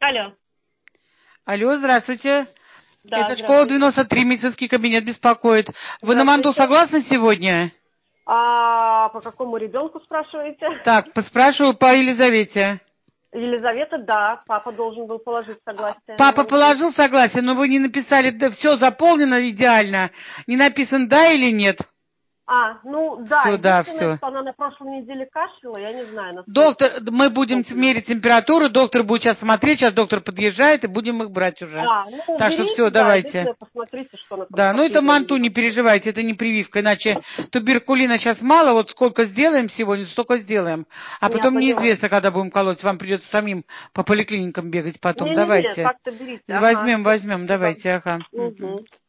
Алло. Алло, здравствуйте. Да, Это школа здравствуйте. 93, медицинский кабинет беспокоит. Вы на манту Здравствуйте. согласны сегодня? А по какому ребенку спрашиваете? Так, спрашиваю по Елизавете. Елизавета, да. Папа должен был положить согласие на Папа вручение. положил согласие, но вы не написали, да, все заполнено идеально. Не написан да или нет? Ну да, Все, да, единственное, все. что она на прошлой неделе кашляла, я не знаю, Доктор, насколько мы будем точно. мерить температуру, доктор будет сейчас смотреть, сейчас доктор подъезжает, и будем их брать уже. Так что все, Берите, да, давайте. обязательно посмотрите, что она там Да, ну это последнее манту, время. не переживайте, это не прививка, иначе туберкулина сейчас мало, вот сколько сделаем сегодня, столько сделаем. А Я потом поняла. неизвестно, когда будем колоть, вам придется самим по поликлиникам бегать потом. Не-не-не, Давайте. так-то берите. Ага, Возьмем, спасибо. давайте, ага. Угу.